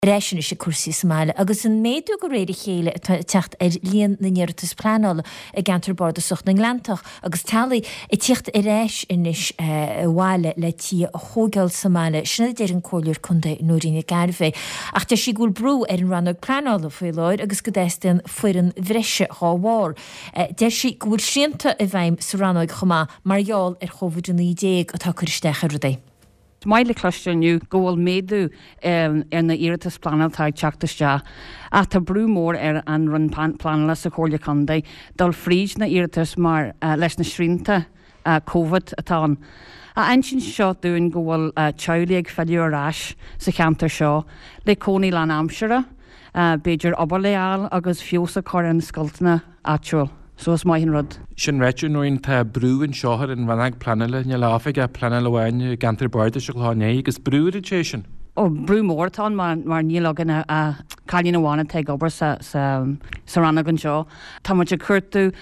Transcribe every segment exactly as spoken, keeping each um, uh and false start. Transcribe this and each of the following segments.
réisina sé cuasí Somália, agus an méadú go réidir chéile techt ar líon na neirtas planála a gantar bar a sucht na Gleantach, agus talaí i tíocht i réis inis bháile le tí a thógáil Somália, sinna déir an cóilear chunda nóirína Garfé. Ach tá sí gúil brú ar an rannog planála faoi leir, agus go déistain fuair an bhreise háhár. Déir sí gúil sianta a bhaim sa rannog chumá margheall ar chovidú ní déag atá chuiristeach a rudé. Maile clusteniu goal méadú um, in na iritas planetá teachtastea a tá brú mór ar an run planala sa chóirle chundé dul fríd na iritas mar uh, leis na srínta uh, COVID atá. A ein sin seo dúin gohfuil uh, teulaigh fellúrás sa cheantar seo le cónaí lan amsere, uh, beidir oberléal agus fiosa choran scultna actual. So is mai rud. Sin réitú nóin tá brúin seohar in bhanag planile ne láfaig a planile bhhain gantar barda se gláné agus brúir sé sin. Ó brú mórtán mar mar nílagan a cailín bhána te gobar sa sa sa rannagan seo. Tá muid curtú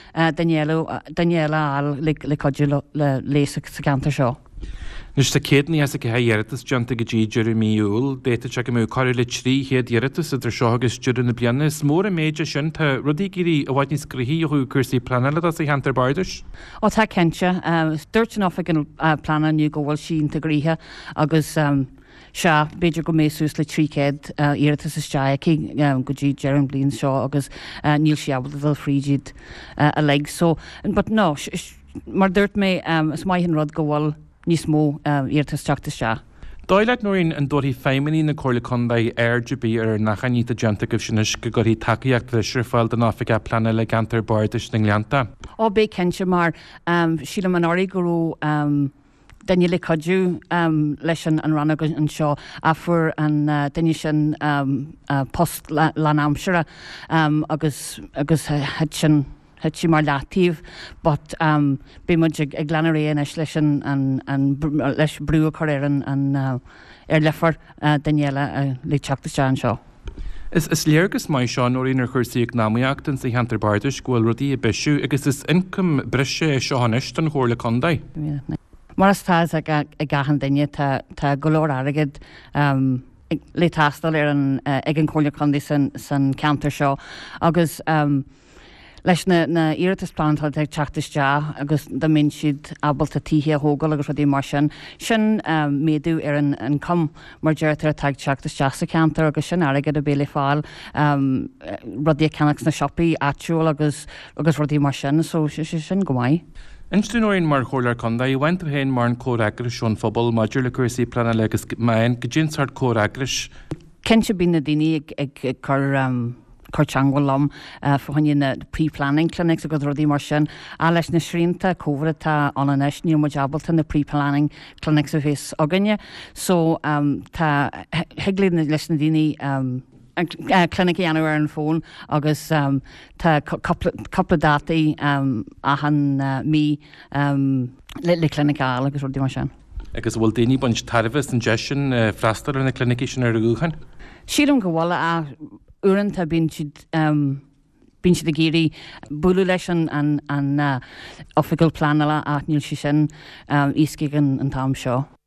Daniela al le le codú le lésa sa gantar seo. Nus tá céadní as a go héiretas deanta go dtí dúir míúil, déta te go mú choir le trí héad iiritas idir seo agus dúir na bliana. Is mór a méide sin tá rudí gurí a bhaid níos cruthí chuú cursaí planile a cheantar bardais? Ó tá cente, dúirtin áfa an plana nniu go bhfuil sínta gríthe agus se beidir go méús le trícéad iiritas is teaici go dtí dearan blion seo agus níl siabal bhfuil frídíd a le. So, but no, mar dúirt mé is maihan rud go bhfuil níos mó iiritas teachtastea. Dáileit nóin an dóirí féiminí na chóirla chundaí air de bí ar nachchaníta deanta go sinis go gurí takeíocht bhrisir fáil den áfrica planna le gantar bardais na Gleanta. Ó bé cente mar síla an áí gurú daine le codú leis an ranna an seo a fuair an daine sin post lan amsere agus agus het sin het si mar latíh, but um, bé muid ag gleanaréon is leis an leis brú choir an ar lefar Daniela le teachtastea an seo. Is is léargus mai seo nóirínar chuirsaí agnámaíocht an sa cheantar bardais gohfuil rudí a bisisiú agus is incom brise seohanis an chóirla chundaí. Mar as tá a gahan daine tá golóir airgid um, le tastal ar an ag an chóirla chundaí san cheantar seo agus um, leis na, na iritas plantá ag teachtastea agus da min siad abalta títhe a hógal agus rudí mar sin. Sin um, méadú ar an, an com mar deirtar a teag teachtastea sa ceantar agus sin airgad a béle fáil um, rudí a ceannach na shoppaí actual agus agus rudí mar sin, so sin go maiid. Instú nóin mar chóirlar chundaí, bhaint héin mar an córágris seón phobal maidir le cuasaí planile agus main go djinsáir córágris. Kense bí na daoine ag ag chur um, Corchangwal lom uh, fáinne na pre-planning clinics a go rodí mar sin a leis na srínta COVID tá an an eis níor mojabalta na pre-planning clinics a bhés aganne. So um, tá heglid leis na daoine um, uh, clinic anú ar an fón agus um, tá coppla dátaí um, ahan uh, mí um, le, le clinicál agus rodí mar sin. Agus bhfuil daoine buint tarfas an jesin uh, freistar na clinici sin ar a gúchan? Sílam go bhla a uan tá bín siad um, bín siad a géirí búlú leis an an uh, official planala a níl si sin um, íscaigh an tam seo.